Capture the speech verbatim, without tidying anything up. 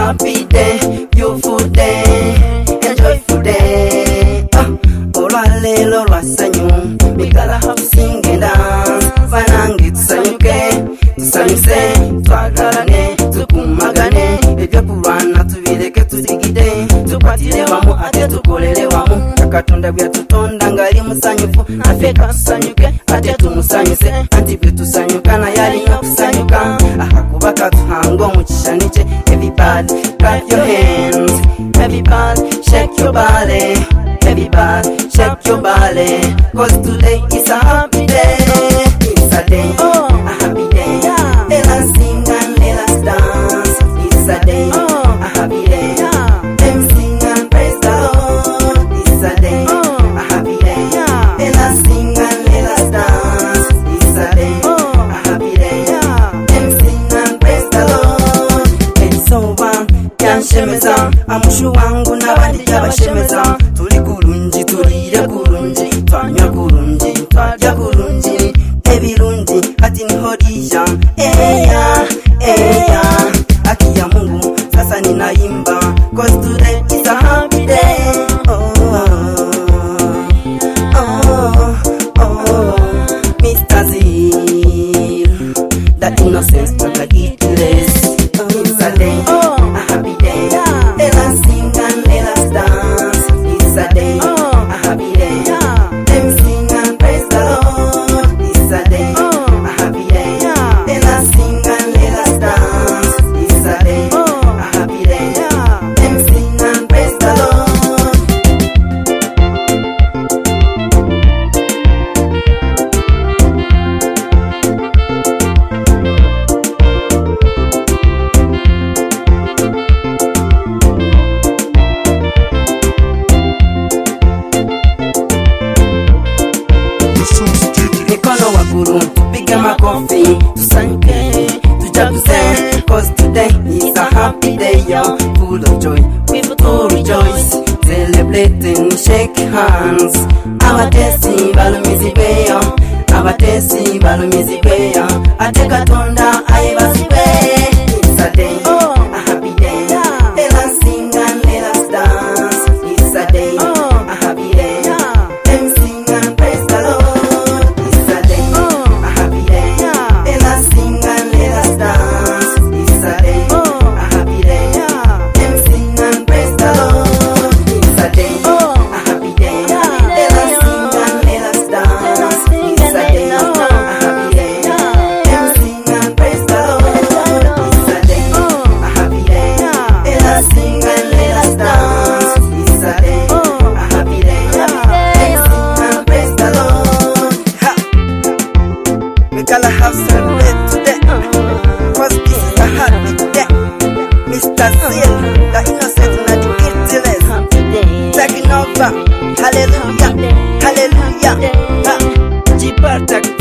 happy day, beautiful day, enjoyful day. Oh, olwalelo lwasanyu, we gotta have to sing and dance. Vanangi tusanyuke, tusanyuse, twagalane, tukumagane. Ebyapulwana tubireke tuzigide, tukwatire wamu ate tukolere wamu. Katonda byatutonda ngali musanyufu, afeka tusanyuke ate tumusanyuse. Anti byetusanyukana yalina kusanyuka, akakuba katuhanga omukishani kye. Everybody clap your hands, everybody shake your body, everybody shake your body, cause today is a happy day. It's a day, a happy day. Let us sing and let us dance. It's a day, a happy day. Them sing and praise the Lord. It's a day, a happy day. Let us sing and let us dance. It's a day, a happy day. Them sing and praise the Lord. It's over, yanshemeza amushu wangu n'abandi byabashemeza. Tuli kurungi, turire kurungi, twanywa kurungi, twarya kurungi, ebirungi ati niho rija. Eya, eya, aki ya Mungu sasa ninaimba, cause today is a happy day. Oh, oh, oh, Mister Zil, the innocence of the guiltless. It's a day, a happy day. Let us sing and let us dance. It's a day, a happy day. Them sing and praise the Lord. It's a day, a happy day. Let us sing and let us dance. It's a day, a happy day. Them sing and praise the Lord. Mikono waguru, tupige makofi, tusanyuke, tujaguze, cause today is a happy day, yo, full of joy, people to rejoice, celebrating, shake hands. Abatesi balumizi beyo, abatesi balumizi beyo, ate Katonda ayibasibe. It's a day, a happy day. Let us sing and let us dance. It's a day, a happy day. Them sing and praise the Lord. It's a day, a happy day. Let us sing and let us dance. It's a day, a happy day. Them sing and praise the Lord. It's a day, a happy day. Let us sing and let us dance. It's a day, a happy day. Them sing and praise the Lord. It's a day, a happy day. Let us sing and let us dance. It's a day, a happy day. Them sing and praise the Lord. Ha! We gotta have celebrate today, cause this is a happy day. Mister Zil, the innocent and the guiltless, taking over. Hallelujah, hallelujah. Ha! Jipartak